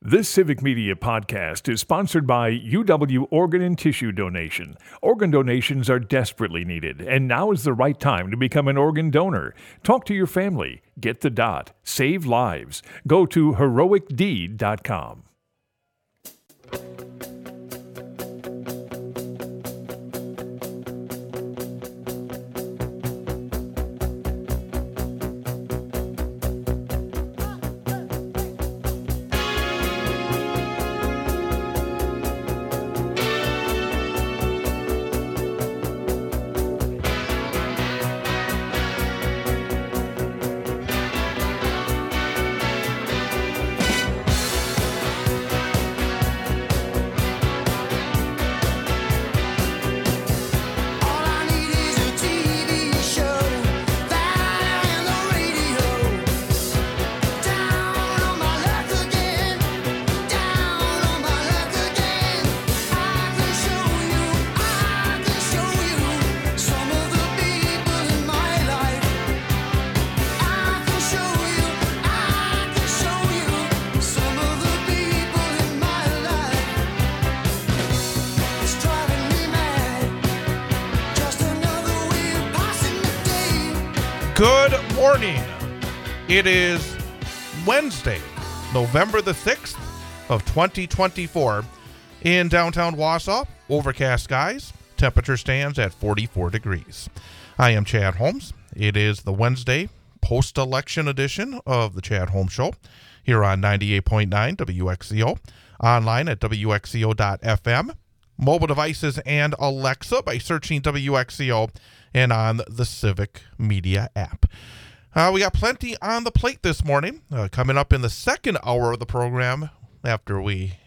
This Civic Media podcast is sponsored by UW Organ and Tissue Donation. Organ donations are desperately needed, and now is the right time to become an organ donor. Talk to your family. Get the dot. Save lives. Go to heroicdeed.com. Good morning. It is Wednesday, November the 6th of 2024 in downtown Wausau. Overcast skies. Temperature stands at 44 degrees. I am Chad Holmes. It is the Wednesday post-election edition of the Chad Holmes Show here on 98.9 WXCO, online at WXCO.FM, mobile devices and Alexa by searching WXCO, and on the Civic Media app. We got plenty on the plate this morning. Coming up in the second hour of the program, after we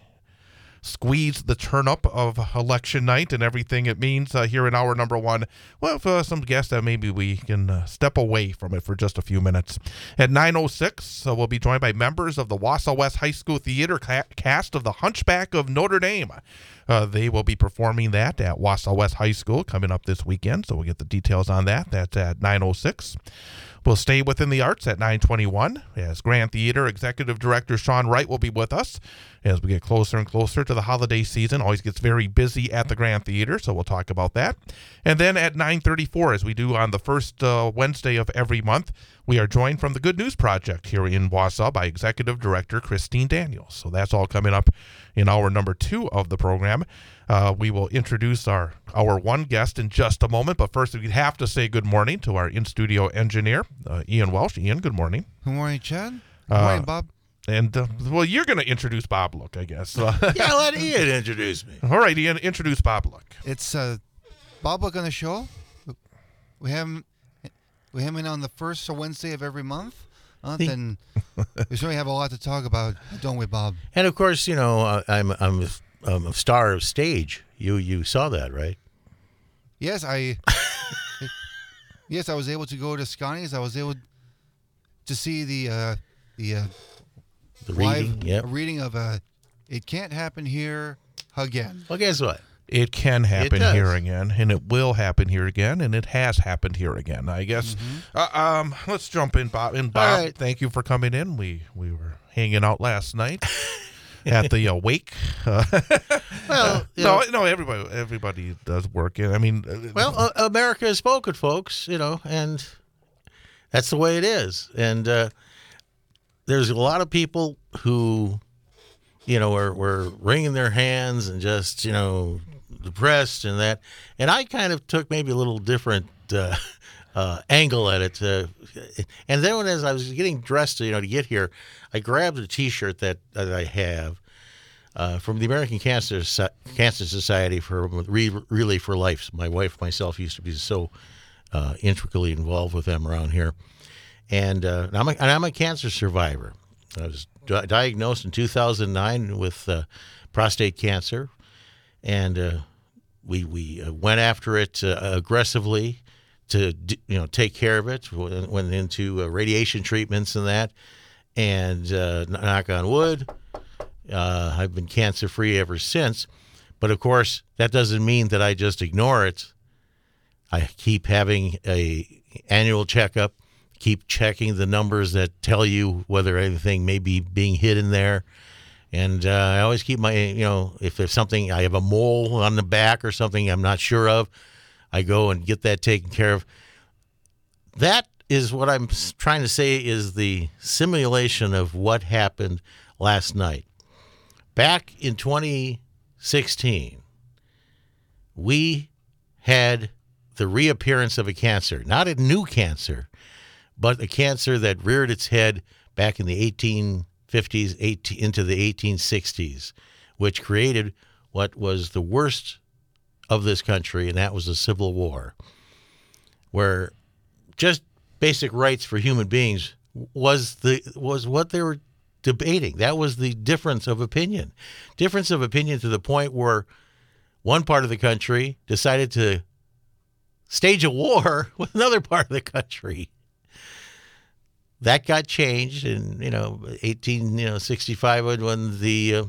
squeeze the turnip of election night and everything it means here in hour number one, well, for some guests that maybe we can step away from it for just a few minutes. At 9:06, we'll be joined by members of the Wausau West High School Theater cast of The Hunchback of Notre Dame. They will be performing that at Wausau West High School coming up this weekend, so we'll get the details on that. That's at 9:06. We'll stay within the arts at 9:21 as Grand Theater Executive Director Sean Wright will be with us as we get closer and closer to the holiday season. Always gets very busy at the Grand Theater, so we'll talk about that. And then at 9:34, as we do on the first Wednesday of every month, we are joined from the Good News Project here in Wausau by Executive Director Christine Daniels. So that's all coming up in hour number two of the program. We will introduce our one guest in just a moment, but first we have to say good morning to our in-studio engineer, Ian Welsh. Ian, good morning. Good morning, Chad. Good morning, Bob. And, well, you're going to introduce Bob Look, I guess. Yeah, let Ian introduce me. All right, Ian, introduce Bob Look. It's Bob Look on the show. We have him in on the first Wednesday of every month. And we certainly have a lot to talk about, don't we, Bob? And, of course, you know, I'm a star of stage. You saw that, right? Yes, I was able to go to Scotty's. I was able to see the reading, reading of It Can't Happen Here Again. Well, guess what? It can happen here again, and it will happen here again, and it has happened here again, I guess. Mm-hmm. Let's jump in, Bob. And Bob, right. Thank you for coming in. We were hanging out last night at the wake. Well, no, everybody does work. I mean, well, America has spoken, folks. You know, and that's the way it is. And there's a lot of people who, you know, were wringing their hands and just, you know, depressed and that. And I kind of took maybe a little different angle at it. And then as I was getting dressed, you know, to get here, I grabbed a T-shirt that I have from the American Cancer Society for Relay for Life. My wife, myself, used to be so intricately involved with them around here. And I'm a cancer survivor. I was diagnosed in 2009 with prostate cancer, and we went after it aggressively to take care of it. Went into radiation treatments and that, and knock on wood, I've been cancer free ever since. But of course, that doesn't mean that I just ignore it. I keep having a annual checkup. Keep checking the numbers that tell you whether anything may be being hidden there. And I always keep my, if there's something, I have a mole on the back or something I'm not sure of, I go and get that taken care of. That is what I'm trying to say is the simulation of what happened last night. Back in 2016, we had the reappearance of a cancer, not a new cancer, but a cancer that reared its head back in the 1850s into the 1860s, which created what was the worst of this country, and that was the Civil War, where just basic rights for human beings was what they were debating. That was the difference of opinion. Difference of opinion to the point where one part of the country decided to stage a war with another part of the country. That got changed in 1865 when the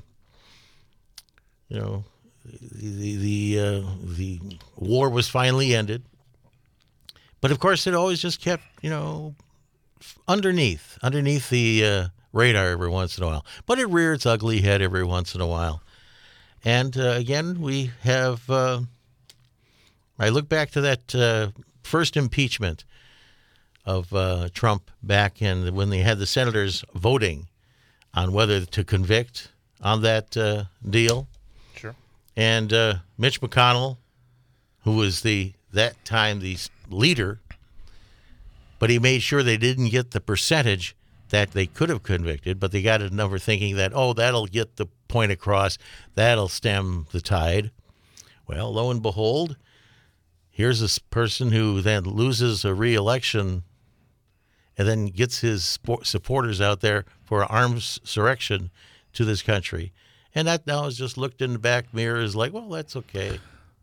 war was finally ended. But of course, it always just kept underneath the radar every once in a while. But it reared its ugly head every once in a while. And again, we have. I look back to that first impeachment of Trump back when they had the senators voting on whether to convict on that deal. Sure. And Mitch McConnell, who was that time the leader, but he made sure they didn't get the percentage that they could have convicted, but they got a number thinking that, that'll get the point across, that'll stem the tide. Well, lo and behold, here's this person who then loses a re-election and then gets his supporters out there for arms insurrection to this country. And that now is just looked in the back mirror as like, well, that's okay.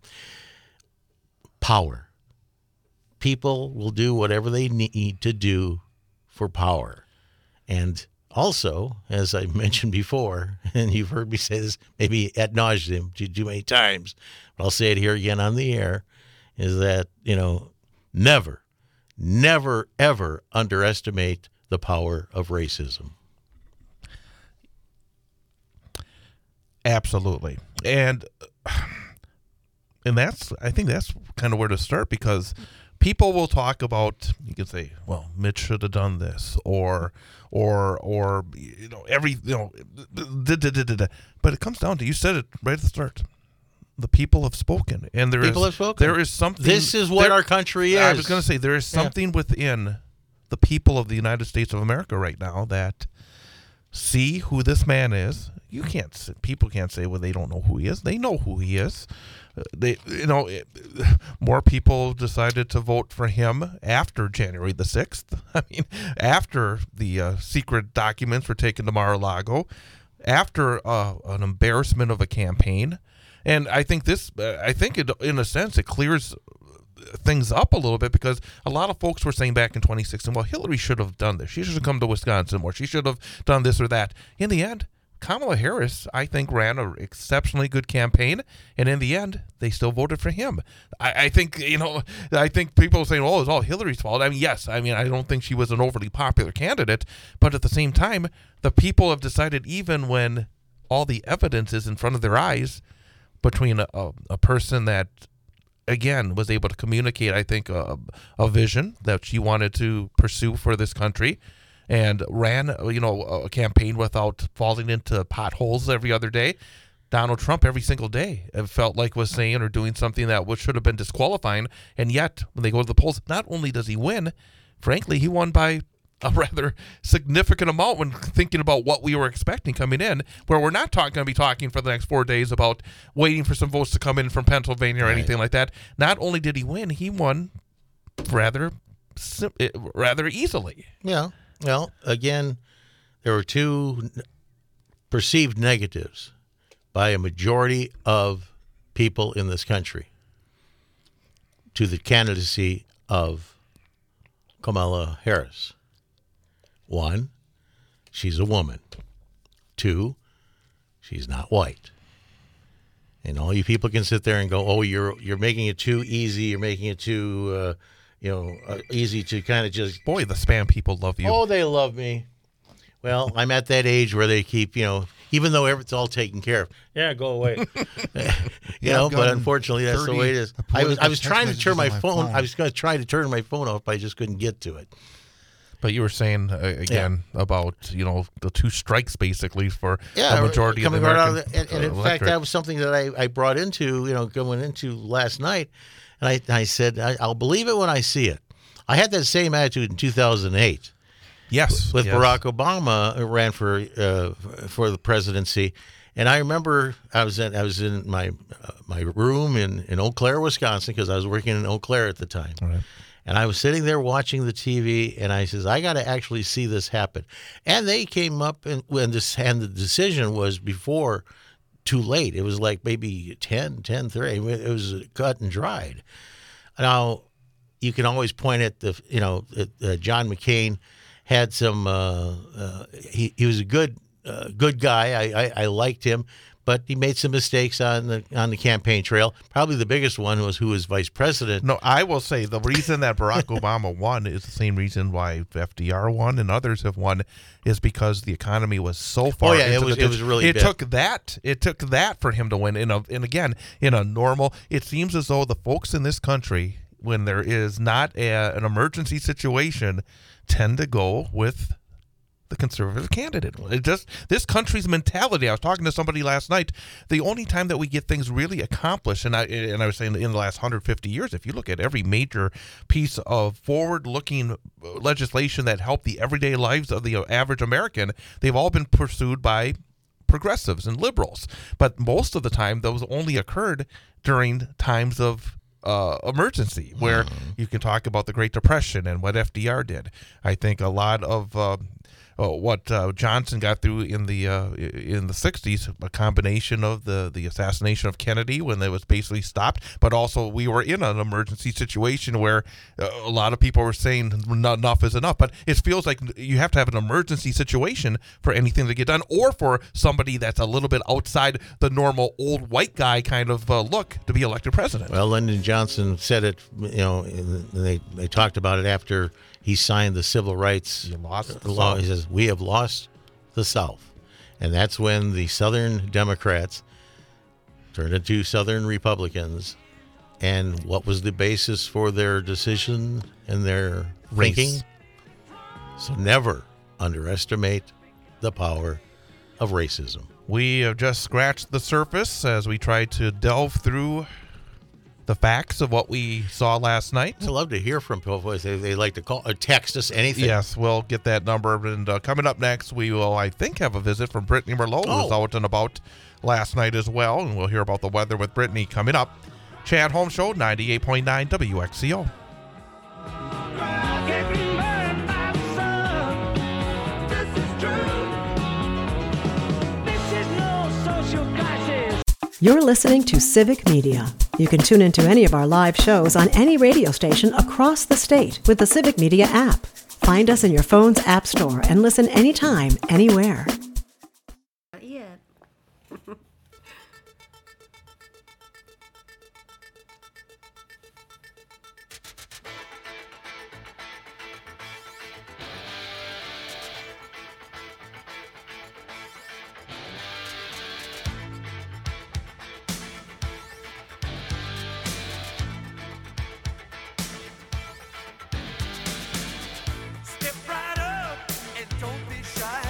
Power. People will do whatever they need to do for power. And also, as I mentioned before, and you've heard me say this maybe ad nauseum too many times, but I'll say it here again on the air, is that, never, ever underestimate the power of racism. Absolutely. And I think that's kind of where to start, because people will talk about, you can say, well, Mitch should have done this, or but it comes down to, you said it right at the start, the people have spoken, and there is something. This is what our country is. I was going to say, there is something within the people of the United States of America right now that see who this man is. People can't say, well, they don't know who he is. They know who he is. More people decided to vote for him after January the 6th. I mean, after the secret documents were taken to Mar-a-Lago, after an embarrassment of a campaign. And I think in a sense, it clears things up a little bit, because a lot of folks were saying back in 2016, well, Hillary should have done this. She should have come to Wisconsin more. She should have done this or that. In the end, Kamala Harris, I think, ran an exceptionally good campaign, and in the end, they still voted for him. I think people are saying, oh, it's all Hillary's fault. I mean, yes. I mean, I don't think she was an overly popular candidate, but at the same time, the people have decided, even when all the evidence is in front of their eyes, between a person that, again, was able to communicate, I think, a vision that she wanted to pursue for this country, and ran, a campaign without falling into potholes every other day. Donald Trump, every single day, it felt like was saying or doing something that should have been disqualifying. And yet, when they go to the polls, not only does he win, frankly, he won by a rather significant amount when thinking about what we were expecting coming in, where we're not going to be talking for the next 4 days about waiting for some votes to come in from Pennsylvania or anything like that. Not only did he win, he won rather easily. Yeah. Well, again, there were two perceived negatives by a majority of people in this country to the candidacy of Kamala Harris. One, she's a woman. Two, she's not white. And all you people can sit there and go, oh, you're making it too easy. You're making it too easy to kind of just... Boy, the spam people love you. Oh, they love me. Well, I'm at that age where they keep, even though it's all taken care of. Yeah, go away. you know, I've but gotten unfortunately, that's the 30 way it is. I political was text trying to turn my messages on phone. my phone. I was going to try to turn my phone off, but I just couldn't get to it. But you were saying again about the two strikes basically for the majority of the coming American right out of and in fact, electorate. that was something that I brought into going into last night, and I said I'll believe it when I see it. I had that same attitude in 2008. Yes, with yes. Barack Obama ran for the presidency, and I remember I was in my room in Eau Claire, Wisconsin, because I was working in Eau Claire at the time. Right. And I was sitting there watching the TV, and I says, I got to actually see this happen. And they came up, and the decision was before too late. It was like maybe 10:30. It was cut and dried. Now, you can always point at John McCain had some. He was a good guy. I liked him. But he made some mistakes on the campaign trail. Probably the biggest one was who was vice president. No, I will say the reason that Barack Obama won is the same reason why FDR won and others have won, is because the economy was so far. Oh yeah, it was really. It took that for him to win. And again, in a normal, it seems as though the folks in this country, when there is not an emergency situation, tend to go with the conservative candidate. It just this country's mentality. I was talking to somebody last night. The only time that we get things really accomplished, and I was saying in the last 150 years, if you look at every major piece of forward-looking legislation that helped the everyday lives of the average American, they've all been pursued by progressives and liberals. But most of the time, those only occurred during times of emergency, where you can talk about the Great Depression and what FDR did. I think a lot of what Johnson got through in the 60s, a combination of the assassination of Kennedy when it was basically stopped, but also we were in an emergency situation where a lot of people were saying enough is enough. But it feels like you have to have an emergency situation for anything to get done, or for somebody that's a little bit outside the normal old white guy kind of look to be elected president. Well, Lyndon Johnson said it, they talked about it after he signed the civil rights law. He says, we have lost the South. And that's when the Southern Democrats turned into Southern Republicans. And what was the basis for their decision and their thinking? So never underestimate the power of racism. We have just scratched the surface as we try to delve through the facts of what we saw last night. I love to hear from people. They like to call or text us anything. Yes, we'll get that number. And coming up next, we will, I think, have a visit from Brittany Merlot, who was out and about last night as well. And we'll hear about the weather with Brittany coming up. Chad Holmes Show, 98.9 WXCO. You're listening to Civic Media. You can tune into any of our live shows on any radio station across the state with the Civic Media app. Find us in your phone's app store and listen anytime, anywhere. Yeah. Step right up and don't be shy,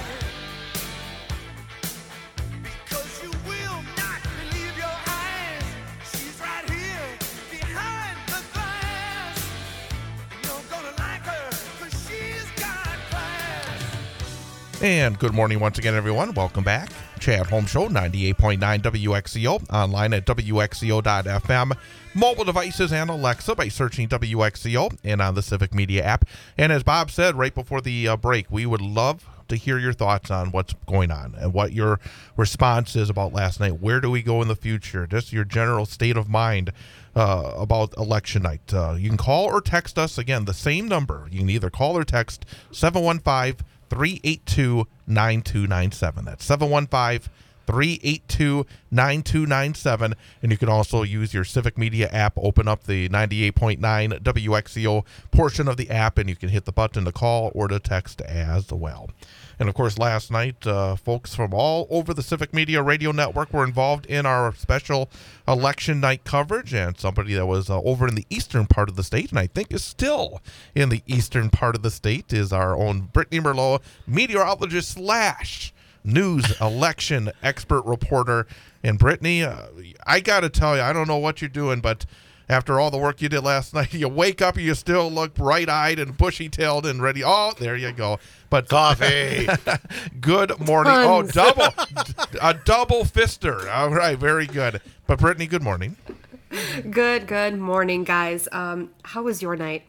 because you will not believe your eyes. She's right here behind the glass. You're gonna like her, 'cause she's got class. And good morning once again, everyone. Welcome back. Chad Holmes Show, 98.9 WXCO, online at WXCO.FM, mobile devices and Alexa by searching WXCO, and on the Civic Media app. And as Bob said right before the break, we would love to hear your thoughts on what's going on and what your response is about last night. Where do we go in the future? Just your general state of mind about election night. You can call or text us. Again, the same number. You can either call or text 715-382-9297. That's 382-9297. And you can also use your Civic Media app, open up the 98.9 WXCO portion of the app, and you can hit the button to call or to text as well. And, of course, last night, folks from all over the Civic Media Radio Network were involved in our special election night coverage. And somebody that was over in the eastern part of the state, and I think is still in the eastern part of the state, is our own Brittany Merlot, meteorologist / news election expert reporter. And, Brittany, I got to tell you, I don't know what you're doing, but after all the work you did last night, you wake up and you still look bright-eyed and bushy-tailed and ready. Oh, there you go. But Coffee. Good morning. Tons. Oh, a double fister. All right, very good. But Brittany, good morning. Good morning, guys. How was your night?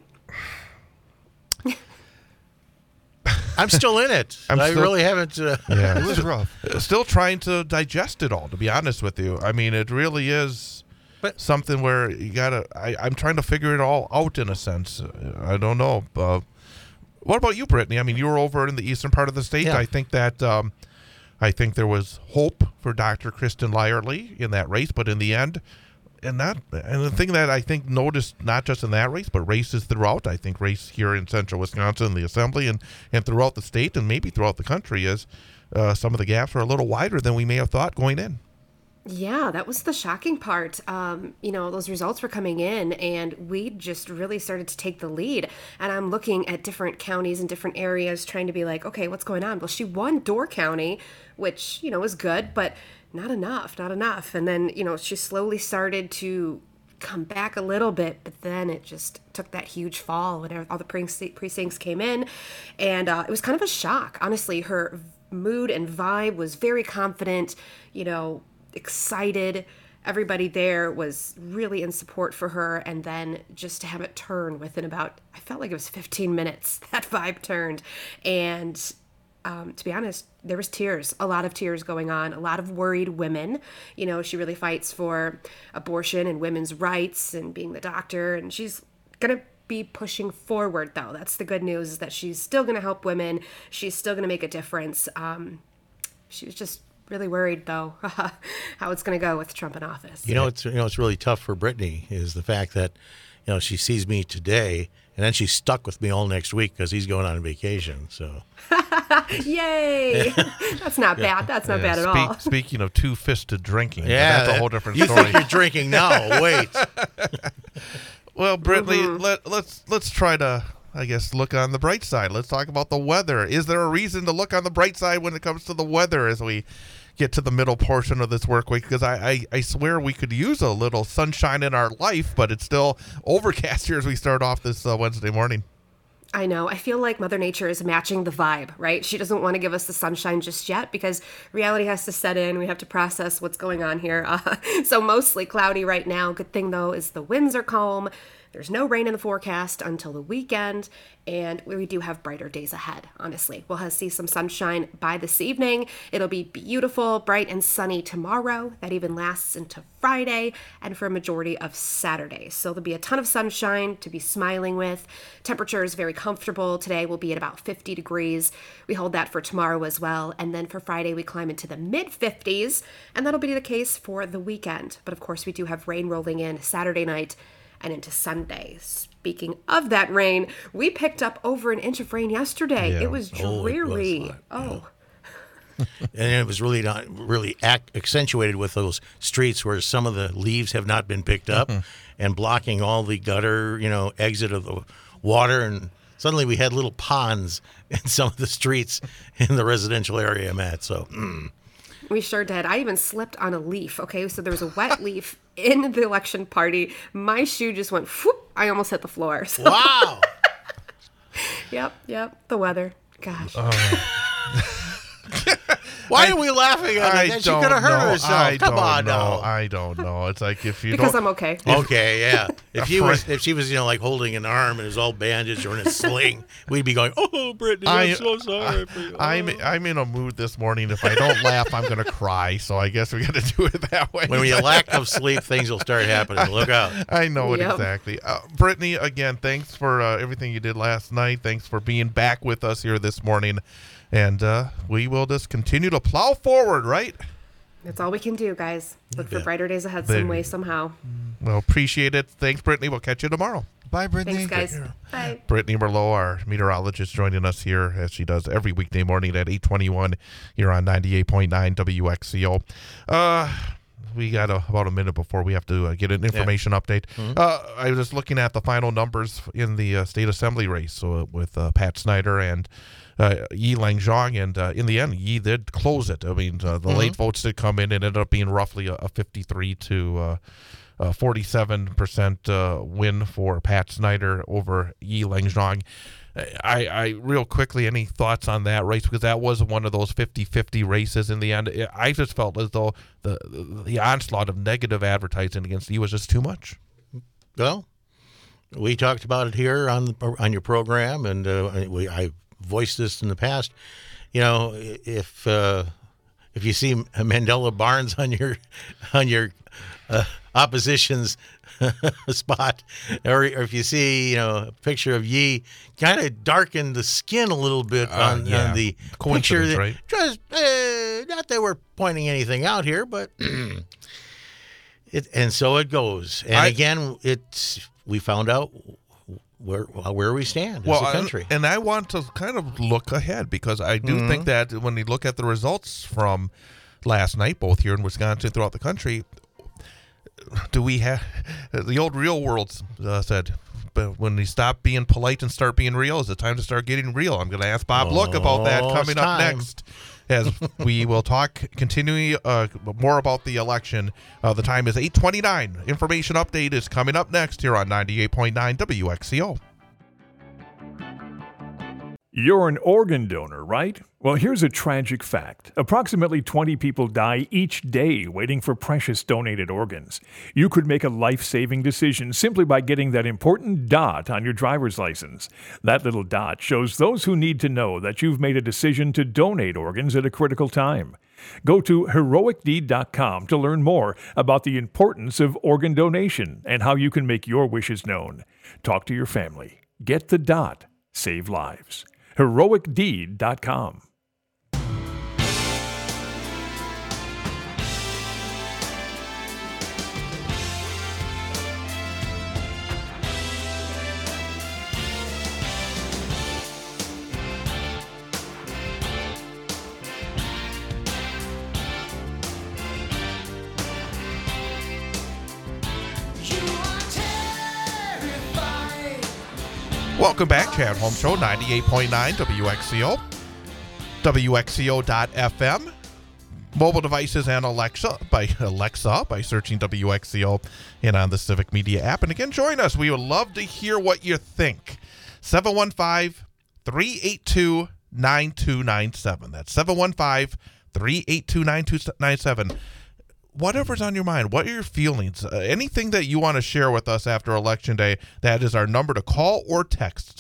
I'm still in it. I really haven't. Yeah, It was rough. Still trying to digest it all, to be honest with you. I mean, it really is something where you gotta. I'm trying to figure it all out in a sense. I don't know. What about you, Brittany? I mean, you were over in the eastern part of the state. Yeah. I think that I think there was hope for Dr. Kristen Lyerly in that race, but in the end, and the thing that I think noticed not just in that race, but races throughout. I think race here in central Wisconsin, the assembly, and throughout the state, and maybe throughout the country, is some of the gaps are a little wider than we may have thought going in. Yeah, that was the shocking part. Those results were coming in and we just really started to take the lead. And I'm looking at different counties and different areas trying to be like, okay, what's going on? Well, she won Door County, which, was good, but not enough. And then, she slowly started to come back a little bit, but then it just took that huge fall when all the precincts came in. And it was kind of a shock. Honestly, her mood and vibe was very confident, excited. Everybody there was really in support for her. And then just to have it turn within I felt like it was 15 minutes, that vibe turned. And to be honest, there was tears, a lot of tears going on, a lot of worried women. She really fights for abortion and women's rights and being the doctor. And she's going to be pushing forward, though. That's the good news, is that she's still going to help women. She's still going to make a difference. She was just really worried, though, how it's going to go with Trump in office. It's really tough for Brittany is the fact that, she sees me today and then she's stuck with me all next week because he's going on vacation. So, yay! That's not bad. That's not bad at all. Speaking of two-fisted drinking, yeah, that's a whole different you story. think you're drinking now? Wait. Well, Brittany, let's try to, I guess, look on the bright side. Let's talk about the weather. Is there a reason to look on the bright side when it comes to the weather as we get to the middle portion of this work week? Because I swear we could use a little sunshine in our life, but it's still overcast here as we start off this Wednesday morning. I know. I feel like Mother Nature is matching the vibe, right? She doesn't want to give us the sunshine just yet because reality has to set in. We have to process what's going on here. So mostly cloudy right now. Good thing, though, is the winds are calm. There's no rain in the forecast until the weekend, and we do have brighter days ahead, honestly. We'll see some sunshine by this evening. It'll be beautiful, bright and sunny tomorrow. That even lasts into Friday and for a majority of Saturday. So there'll be a ton of sunshine to be smiling with. Temperature is very comfortable. Today will be at about 50 degrees. We hold that for tomorrow as well. And then for Friday, we climb into the mid-50s, and that'll be the case for the weekend. But of course, we do have rain rolling in Saturday night and into Sunday. Speaking of that rain, we picked up over an inch of rain yesterday. Yeah. It was dreary. And it was really not really accentuated with those streets where some of the leaves have not been picked up and blocking all the gutter, exit of the water. And suddenly we had little ponds in some of the streets in the residential area I'm at. So, We sure did. I even slipped on a leaf. Okay, so there was a wet leaf in the election party. My shoe just went, whoop, I almost hit the floor. So. wow. Yep. The weather. Gosh. Why are we laughing at it? She could have hurt herself. Come on now. I don't know. It's like if you because don't. I'm okay. Okay, yeah. If she was, like holding an arm and it was all bandaged or in a sling, we'd be going, "Oh, Brittany, I'm so sorry for you." I'm in a mood this morning. If I don't laugh, I'm going to cry. So I guess we got to do it that way. When you lack of sleep, things will start happening. Look out. I know it exactly. Brittany, again, thanks for everything you did last night. Thanks for being back with us here this morning. And we will just continue to plow forward, right? That's all we can do, guys. Look for bet. brighter days ahead There some way, you- somehow. Well, appreciate it. Thanks, Brittany. We'll catch you tomorrow. Bye, Brittany. Thanks, guys. Bye. Brittany Merlot, our meteorologist, joining us here as she does every weekday morning at 8:21 here on 98.9 WXCO. We got about a minute before we have to get an information update. I was just looking at the final numbers in the state assembly race with Pat Snyder and Yi Langzhong, and in the end, Yi did close it. I mean, the late votes did come in and ended up being roughly a 53 to 47% win for Pat Snyder over Yi Langzhong. I real quickly, any thoughts on that race? Because that was one of those 50-50 races in the end. I just felt as though the onslaught of negative advertising against Yi was just too much. Well, we talked about it here on your program, and I voiced this in the past. You know, if you see Mandela Barnes on your opposition's spot, or if you see a picture of Yi, kind of darkened the skin a little bit on the picture. Coincidence, right? Just not that we're pointing anything out here, but and so it goes. And again, we found out where we stand as a country. And I want to kind of look ahead, because I do think that when you look at the results from last night, both here in Wisconsin and throughout the country, do we have the old real world said, but when you stop being polite and start being real, is it time to start getting real? I'm going to ask Bob Look about that coming up next, as we will talk continuing more about the election. The time is 8:29. Information update is coming up next here on 98.9 WXCO. You're an organ donor, right? Well, here's a tragic fact. Approximately 20 people die each day waiting for precious donated organs. You could make a life-saving decision simply by getting that important dot on your driver's license. That little dot shows those who need to know that you've made a decision to donate organs at a critical time. Go to heroicdeed.com to learn more about the importance of organ donation and how you can make your wishes known. Talk to your family. Get the dot. Save lives. heroicdeed.com. Welcome back, Chad Holmes Show, 98.9 WXCO, WXCO.FM, mobile devices, and Alexa by searching WXCO and on the Civic Media app. And again, join us. We would love to hear what you think. 715-382-9297. That's 715-382-9297. Whatever's on your mind, what are your feelings, anything that you want to share with us after Election Day, that is our number to call or text,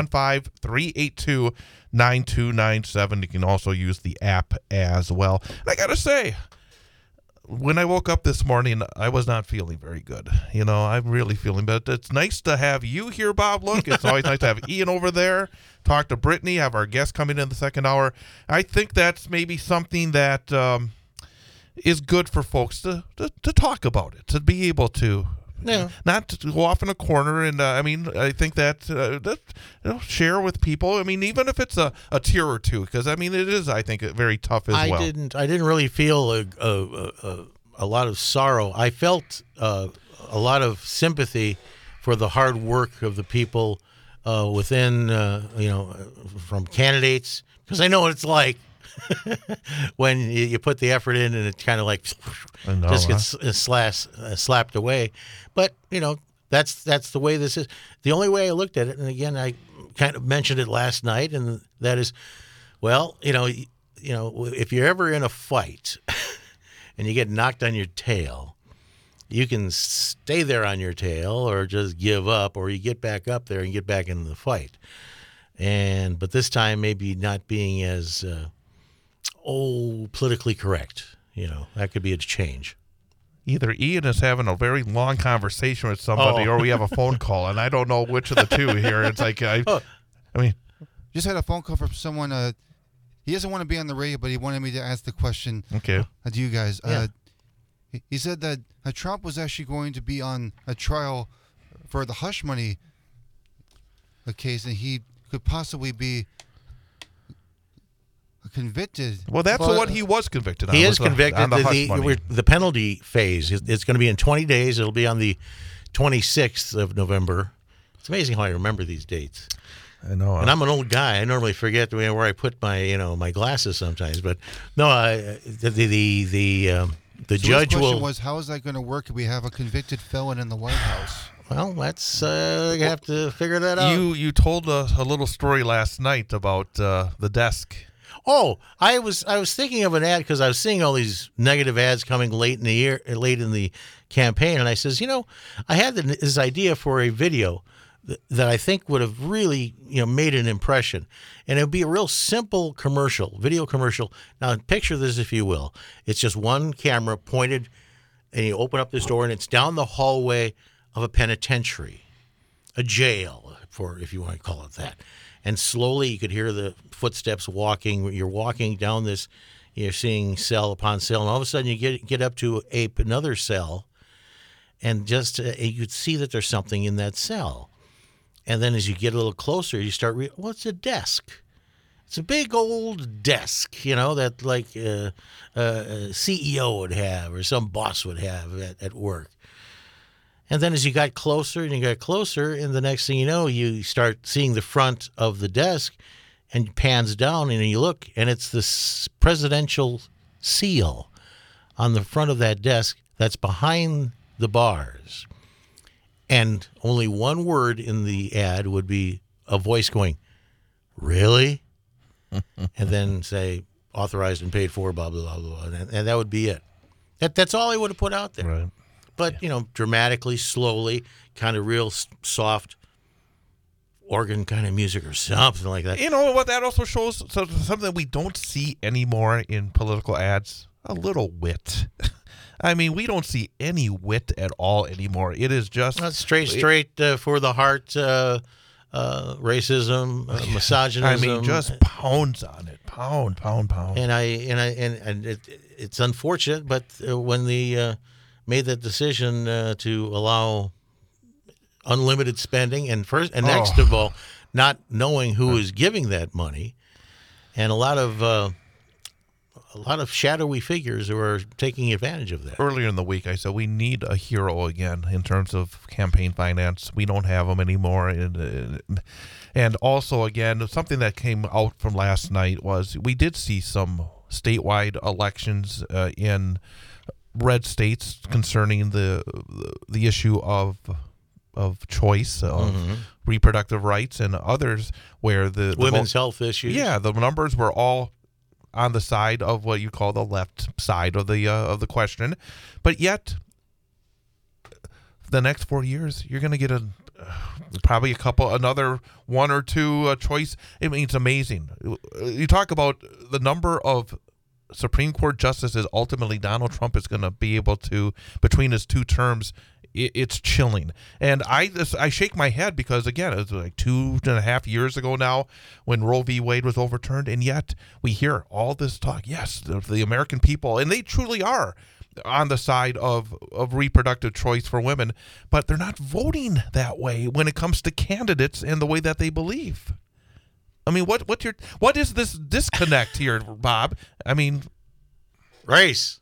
715-382-9297. You can also use the app as well. And I got to say, when I woke up this morning, I was not feeling very good. I'm really feeling, but it's nice to have you here, Bob Look. It's always nice to have Ian over there, talk to Brittany, have our guest coming in the second hour. I think that's maybe something that is good for folks to talk about it, to be able to not to go off in a corner. And I think that share with people. I mean, even if it's a tear or two, because it is, I think, very tough as well. I didn't really feel a lot of sorrow. I felt a lot of sympathy for the hard work of the people within, from candidates, because I know what it's like. When you put the effort in and it kind of like gets slapped away. But, that's the way this is. The only way I looked at it, and again, I kind of mentioned it last night, and that is, well, if you're ever in a fight and you get knocked on your tail, you can stay there on your tail or just give up, or you get back up there and get back into the fight. But this time maybe not being as politically correct. That could be a change. Either Ian is having a very long conversation with somebody, or we have a phone call, and I don't know which of the two here. It's like, just had a phone call from someone. he doesn't want to be on the radio, but he wanted me to ask the question Okay. to you guys. Yeah. He said that Trump was actually going to be on a trial for the hush money case, and he could possibly be convicted. Well, that's But- what he was convicted on. He was is convicted. on the hush money. The penalty phase, it's going to be in 20 days. It'll be on the 26th of November. It's amazing how I remember these dates. I know. And I'm an old guy. I normally forget where I put my my glasses sometimes. But no, the So judge his question will. was, how is that going to work if we have a convicted felon in the White House? Well, that's you have to figure that out. You told a little story last night about the desk. Oh, I was thinking of an ad because I was seeing all these negative ads coming late in the campaign, and I says, I had this idea for a video that I think would have really made an impression, and it would be a real simple video commercial. Now, picture this, if you will. It's just one camera pointed, and you open up this door, and it's down the hallway of a penitentiary, a jail, if you want to call it that. And slowly you could hear the footsteps walking. You're walking down this, you're seeing cell upon cell, and all of a sudden you get up to another cell, and just you'd see that there's something in that cell. And then as you get a little closer, you start it's a desk. It's a big old desk, that like a CEO would have or some boss would have at work. And then as you got closer and the next thing you know, you start seeing the front of the desk, and pans down, and you look, and it's this presidential seal on the front of that desk that's behind the bars. And only one word in the ad would be a voice going, "Really?" And then say, "Authorized and paid for, blah, blah, blah, blah." And that would be it. That's all he would have put out there. Right. But, dramatically, slowly, kind of real soft organ kind of music or something like that. You know what that also shows? Something we don't see anymore in political ads. A little wit. I mean, we don't see any wit at all anymore. It is just Straight for the heart, racism, misogynism. I mean, just pounds on it, pound. And it's unfortunate, but when they made that decision to allow unlimited spending, and next of all, not knowing who is giving that money, and a lot of shadowy figures who are taking advantage of that. Earlier in the week, I said we need a hero again in terms of campaign finance. We don't have them anymore. And also, again, something that came out from last night was we did see some statewide elections in red states concerning the issue of choice, of reproductive rights, and others where the women's health issues. Yeah, the numbers were all on the side of what you call the left side of the question, but yet the next 4 years you're going to get probably another one or two choice. I mean, it's amazing. You talk about the number of Supreme Court justices ultimately Donald Trump is going to be able to, between his two terms. It's chilling. And I shake my head because, again, it was like 2.5 years ago now when Roe v. Wade was overturned, and yet we hear all this talk. Yes, the American people, and they truly are on the side of reproductive choice for women, but they're not voting that way when it comes to candidates and the way that they believe. I mean, what is this disconnect here, Bob? I mean, race,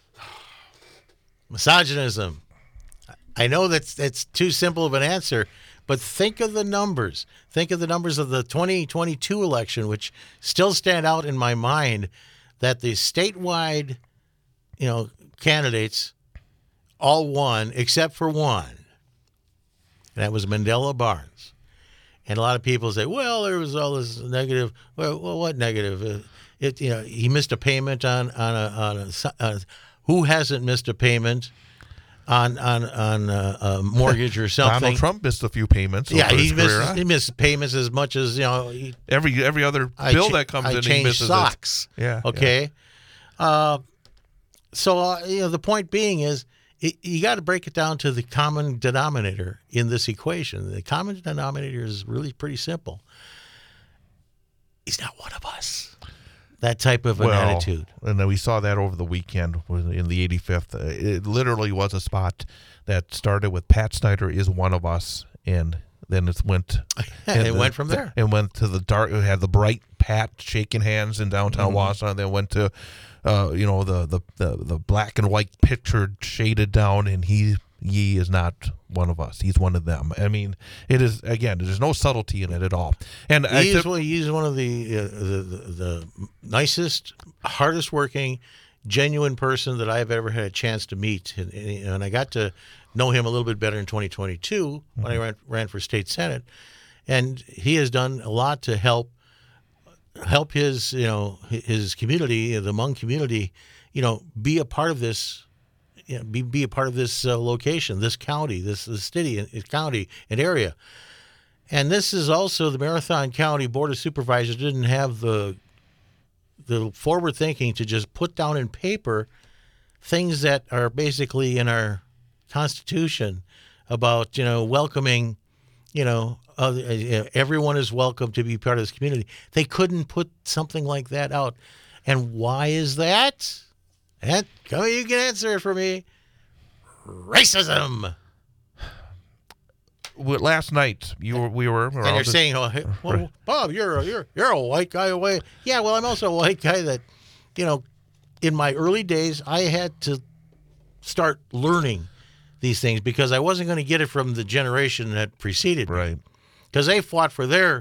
misogynism. I know that's too simple of an answer, but think of the numbers. Think of the numbers of the 2022 election, which still stand out in my mind, that the statewide, candidates all won except for one. And that was Mandela Barnes. And a lot of people say, well, there was all this negative. Well, what negative? He missed a payment on a who hasn't missed a payment on a mortgage or something. Donald Trump missed a few payments. Yeah, he missed payments as much as every other bill that comes in. He misses socks. It. Yeah. Okay. Yeah. So the point being is you got to break it down to the common denominator in this equation. The common denominator is really pretty simple. He's not one of us. that type of an attitude. And then we saw that over the weekend in the 85th. It literally was a spot that started with Pat Snyder is one of us, and then it went. It went from there. It went to the dark. It had the bright Pat shaking hands in downtown Wausau. And then went to, the black and white picture shaded down, and he is not one of us. He's one of them. I mean, it is, again, there's no subtlety in it at all. And he's one of the nicest, hardest working, genuine person that I've ever had a chance to meet. And I got to know him a little bit better in 2022 when I ran for state senate. And he has done a lot to help his, his community, the Hmong community, be a part of this. Be a part of this location, this county, this city, county, and area. And this is also the Marathon County Board of Supervisors didn't have the forward thinking to just put down in paper things that are basically in our Constitution about, welcoming, everyone is welcome to be part of this community. They couldn't put something like that out. And why is that? And you can answer it for me. Racism. Well, last night we were. And you're saying, well, Bob, you're a white guy away. Yeah, well, I'm also a white guy that, in my early days, I had to start learning these things because I wasn't going to get it from the generation that preceded me. Right. Because they fought for their,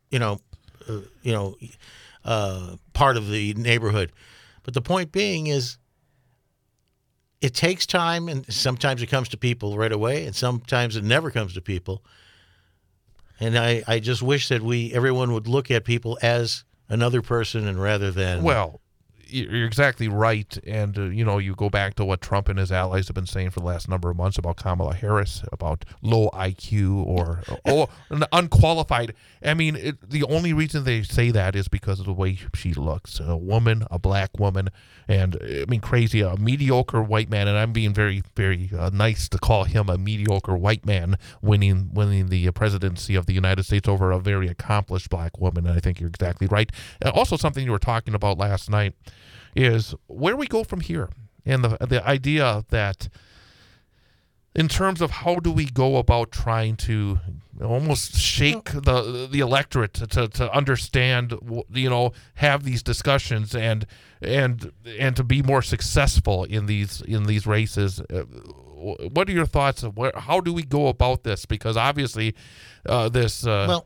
part of the neighborhood. But the point being is it takes time, and sometimes it comes to people right away, and sometimes it never comes to people. And I just wish that everyone would look at people as another person and rather than... Well, you're exactly right. And, you go back to what Trump and his allies have been saying for the last number of months about Kamala Harris, about low IQ or unqualified. I mean, the only reason they say that is because of the way she looks. A woman, a black woman, and, crazy, a mediocre white man. And I'm being very, very nice to call him a mediocre white man winning the presidency of the United States over a very accomplished black woman. And I think you're exactly right. Also, something you were talking about last night is where we go from here, and the idea that in terms of how do we go about trying to almost shake the electorate to understand, have these discussions and to be more successful in these races. What are your thoughts of how do we go about this? Because obviously, this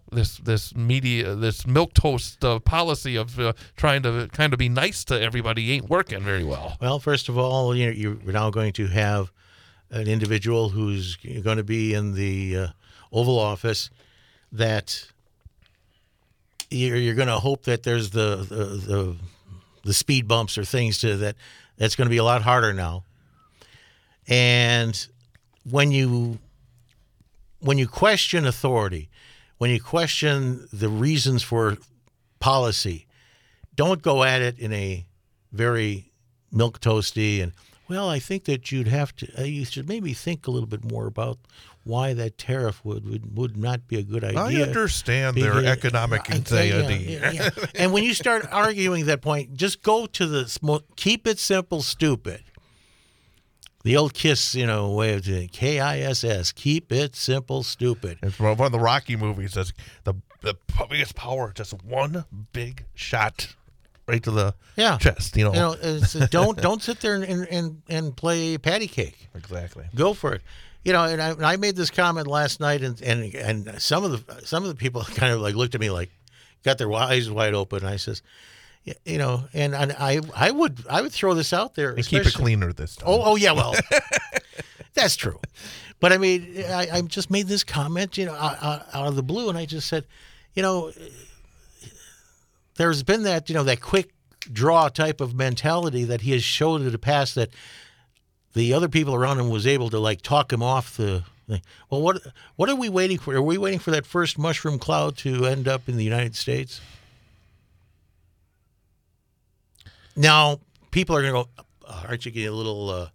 milquetoast policy of trying to kind of be nice to everybody ain't working very well. Well, first of all, you're now going to have an individual who's going to be in the Oval Office that you're going to hope that there's the speed bumps or things that's going to be a lot harder now. And when you question authority, when you question the reasons for policy, don't go at it in a very milquetoasty and, well, I think that you should maybe think a little bit more about why that tariff would not be a good idea. I understand their economic anxiety. Yeah. And when you start arguing that point, just go to keep it simple, stupid. The old KISS, way of doing KISS, keep it simple, stupid. It's one of the Rocky movies. Says the biggest power, just one big shot right to the chest. Don't sit there and play patty cake. Exactly. Go for it. And I made this comment last night, and some of the people kind of like looked at me like, got their eyes wide open. And I says, and I would throw this out there. And keep it cleaner this time. Oh yeah, well, that's true. But I just made this comment, out of the blue, and I just said, there's been that, that quick draw type of mentality that he has showed in the past that the other people around him was able to like talk him off the thing. Well, what are we waiting for? Are we waiting for that first mushroom cloud to end up in the United States? Now, people are going to go, aren't you getting a little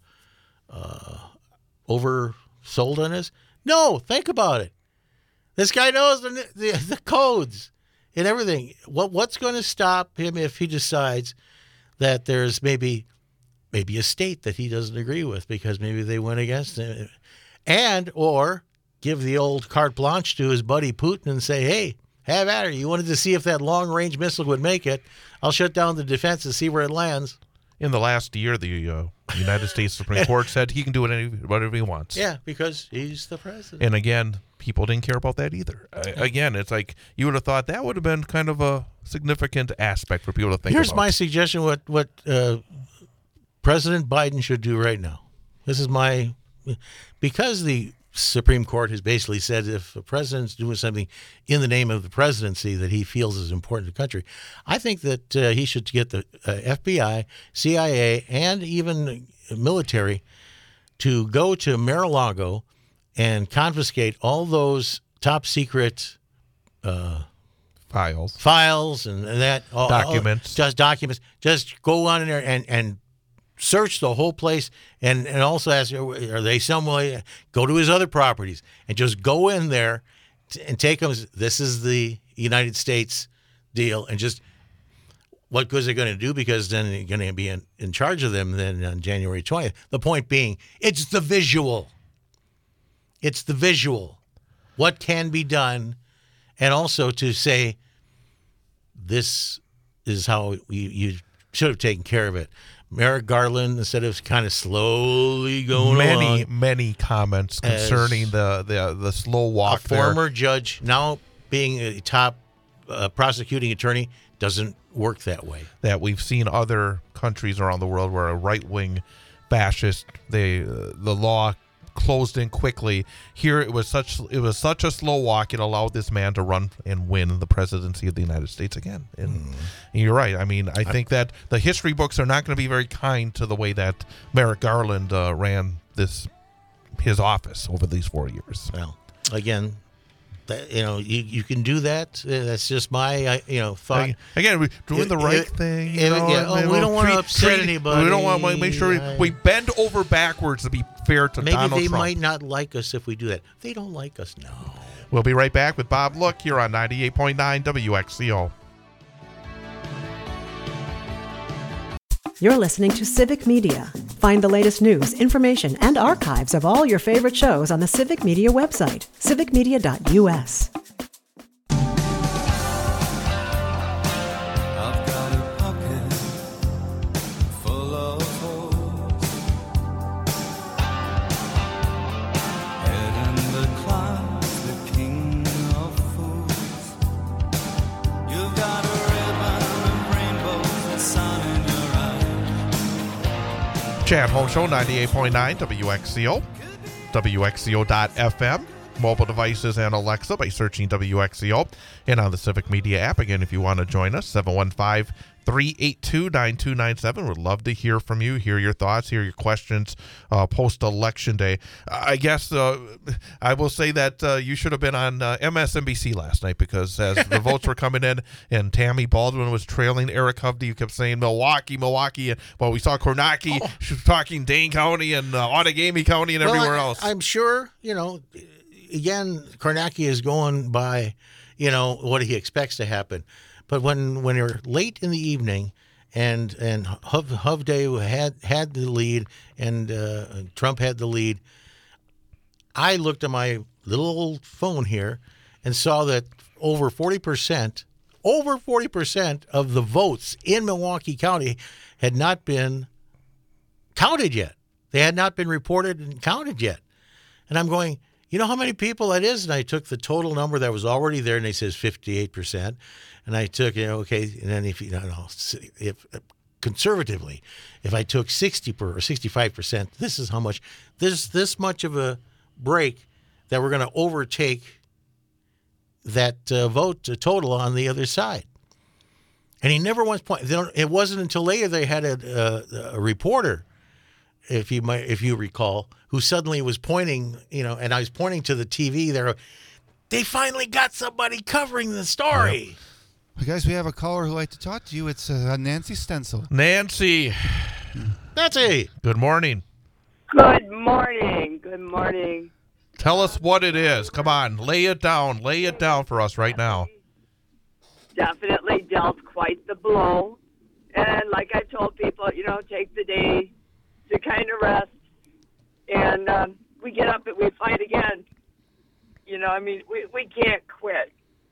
oversold on this? No, think about it. This guy knows the codes. and everything. What's going to stop him if he decides that there's maybe a state that he doesn't agree with because maybe they went against him, and or give the old carte blanche to his buddy Putin and say, hey, have at it. You wanted to see if that long-range missile would make it. I'll shut down the defense and see where it lands. In the last year, the United States Supreme Court said he can do whatever he wants. Yeah, because he's the president. And again, people didn't care about that either. Again, it's like you would have thought that would have been kind of a significant aspect for people to think Here's about. my suggestion what President Biden should do right now. This is because the Supreme Court has basically said if a president's doing something in the name of the presidency that he feels is important to the country, I think that he should get the FBI, CIA, and even military to go to Mar-a-Lago and confiscate all those top secret files and that documents. Documents. Just go on in there and search the whole place and also ask, are they some way? Go to his other properties and just go in there and take them. This is the United States deal, and just what good is it going to do? Because then you're going to be in charge of them then on January 20th. The point being, it's the visual. It's the visual. What can be done, and also to say, this is how you should have taken care of it. Merrick Garland, instead of kind of slowly going along, many comments concerning the slow walk. A former judge now being a top prosecuting attorney doesn't work that way. That we've seen other countries around the world where a right-wing fascist, the law closed in quickly. Here it was such a slow walk. It allowed this man to run and win the presidency of the United States again. And you're right. I mean, I think that the history books are not going to be very kind to the way that Merrick Garland ran his office over these 4 years. Well, again, you can do that. That's just my thought. Again, we're doing the right thing. We don't want to upset anybody. We don't want to make sure we bend over backwards to be fair to Donald Trump. Maybe they might not like us if we do that. They don't like us. No. We'll be right back with Bob Look here on 98.9 WXCO. You're listening to Civic Media. Find the latest news, information, and archives of all your favorite shows on the Civic Media website, civicmedia.us. I've got a pocket full of holes, head in the clouds, the king of fools. You've got a ribbon of rainbows, the sun in your eyes. Chad Home Show, 98.9 WXCO, WXCO.FM, mobile devices and Alexa by searching WXCO, and on the Civic Media app. Again, if you want to join us, 715-382-9297. We'd love to hear from you, hear your thoughts, hear your questions post-election day. I guess I will say that you should have been on MSNBC last night, because as the votes were coming in and Tammy Baldwin was trailing Eric Hovde, you kept saying Milwaukee. Well, we saw Kornacki. She was talking Dane County and Outagamie County and everywhere else. I'm sure, again, Kornacki is going by, what he expects to happen. But when you're late in the evening and Hovde had the lead and Trump had the lead, I looked at my little old phone here and saw that over 40% of the votes in Milwaukee County had not been counted yet. They had not been reported and counted yet. And I'm going, you know how many people that is? And I took the total number that was already there, and they says 58%. And I took, okay, and then if conservatively, if I took 60 or 65%, this is how much, this much of a break that we're going to overtake that vote total on the other side. And he never once pointed. It wasn't until later they had a reporter, if you recall, who suddenly was pointing, and I was pointing to the TV there. They finally got somebody covering the story. Well, guys, we have a caller who'd like to talk to you. It's Nancy Stencil. Nancy. Good morning. Good morning. Good morning. Tell us what it is. Come on, lay it down. Lay it down for us right now. definitely dealt quite the blow. And like I told people, take the day to kind of rest. And we get up and we fight again. We can't quit.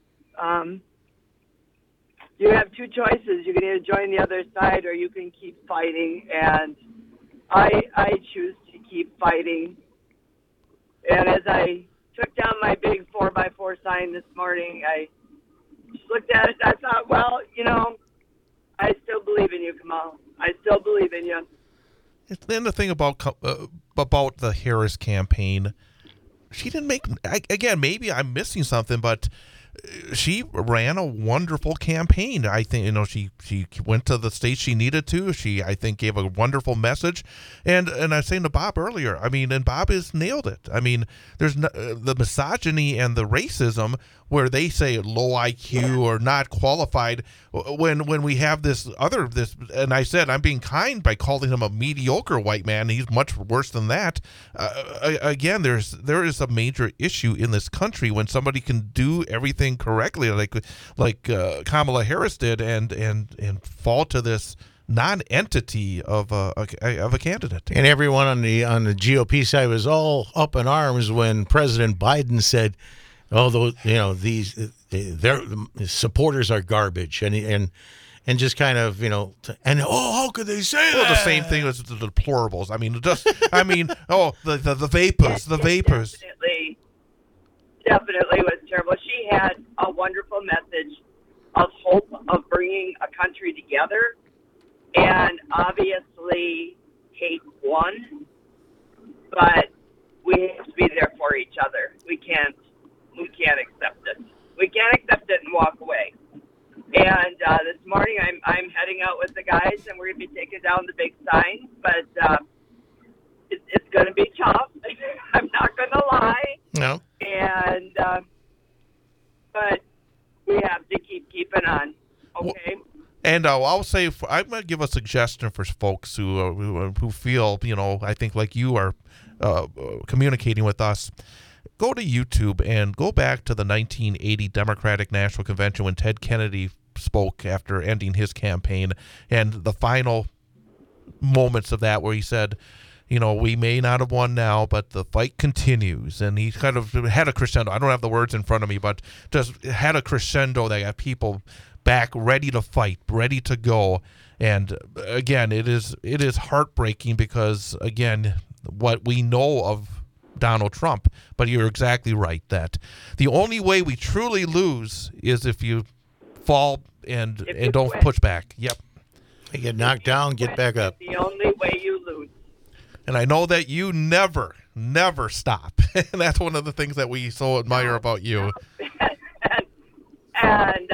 You have two choices. You can either join the other side or you can keep fighting. And I choose to keep fighting. And as I took down my big 4x4 sign this morning, I just looked at it and I thought, well, I still believe in you, Kamal. I still believe in you. Then the thing about the Harris campaign, she didn't make, again, maybe I'm missing something, but she ran a wonderful campaign. I think, she went to the states she needed to. She, I think, gave a wonderful message. And I was saying to Bob earlier, and Bob has nailed it. There's the misogyny and the racism where they say low IQ or not qualified when we have this, and I said I'm being kind by calling him a mediocre white man. He's much worse than that. Again, there is a major issue in this country when somebody can do everything correctly, like Kamala Harris did, and fall to this non-entity of a candidate. And everyone on the GOP side was all up in arms when President Biden said, these their supporters are garbage, and just kind of how could they say that? Well, the same thing as the deplorables. The vapors, the vapors. Definitely was terrible. She had a wonderful message of hope of bringing a country together, and obviously hate won, but we have to be there for each other. We can't accept it. We can't accept it and walk away. And this morning I'm heading out with the guys, and we're going to be taking down the big sign, but it's going to be tough. I'm not going to lie. No. And but we have to keeping on. Okay. And I'll say, I'm going to give a suggestion for folks who feel, I think like you are communicating with us. Go to YouTube and go back to the 1980 Democratic National Convention when Ted Kennedy spoke after ending his campaign, and the final moments of that where he said, we may not have won now, but the fight continues. And he kind of had a crescendo. I don't have the words in front of me, but just had a crescendo that got people back ready to fight, ready to go. And again, it is heartbreaking because, again, what we know of Donald Trump, but you're exactly right that the only way we truly lose is if you fall and don't push back. Yep. You get knocked down, get back up. The only way you lose. And I know that you never stop. And that's one of the things that we so admire about you. and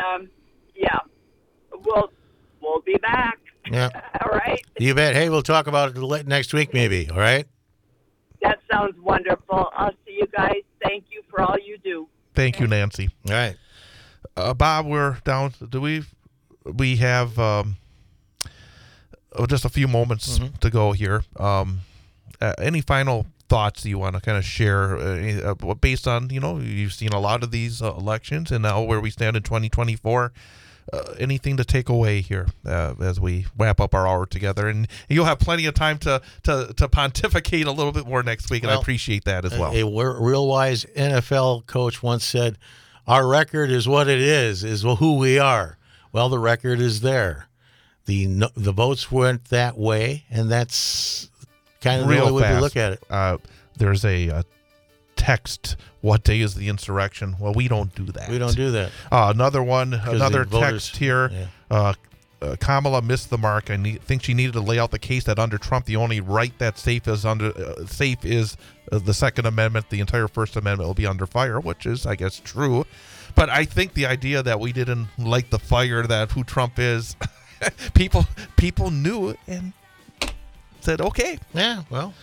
we'll be back. Yeah. All right. You bet. Hey, we'll talk about it next week maybe. All right. That sounds wonderful. I'll see you guys. Thank you for all you do. Thank you, Nancy. All right. Bob, we're down. We have just a few moments to go here. Any final thoughts you want to kind of share based on, you've seen a lot of these elections and now where we stand in 2024? Anything to take away here as we wrap up our hour together, and you'll have plenty of time to pontificate a little bit more next week, and I appreciate that as well. A real wise NFL coach once said, "Our record is what it is who we are." Well, the record is there. The votes went that way, and that's kind of the only way we look at it. There's a text, what day is the insurrection? Well, we don't do that. We don't do that. Another text here. Yeah. Kamala missed the mark. I think she needed to lay out the case that under Trump, the only right that's safe is the Second Amendment. The entire First Amendment will be under fire, which is, I guess, true. But I think the idea that we didn't light the fire that who Trump is, people knew and said, okay. Yeah, well.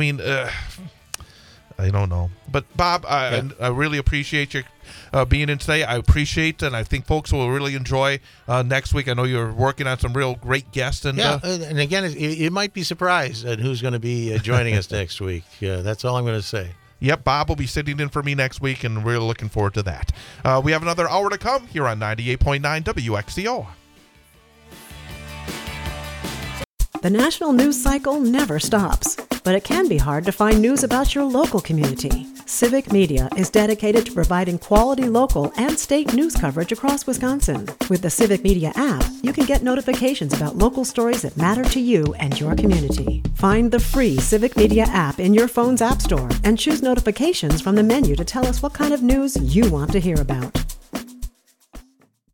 I don't know. But, Bob, I really appreciate you being in today. I appreciate, and I think folks will really enjoy next week. I know you're working on some real great guests. And again, you might be surprised at who's going to be joining us next week. That's all I'm going to say. Yep, Bob will be sitting in for me next week, and we're looking forward to that. We have another hour to come here on 98.9 WXCO. The national news cycle never stops, but it can be hard to find news about your local community. Civic Media is dedicated to providing quality local and state news coverage across Wisconsin. With the Civic Media app, you can get notifications about local stories that matter to you and your community. Find the free Civic Media app in your phone's app store and choose notifications from the menu to tell us what kind of news you want to hear about.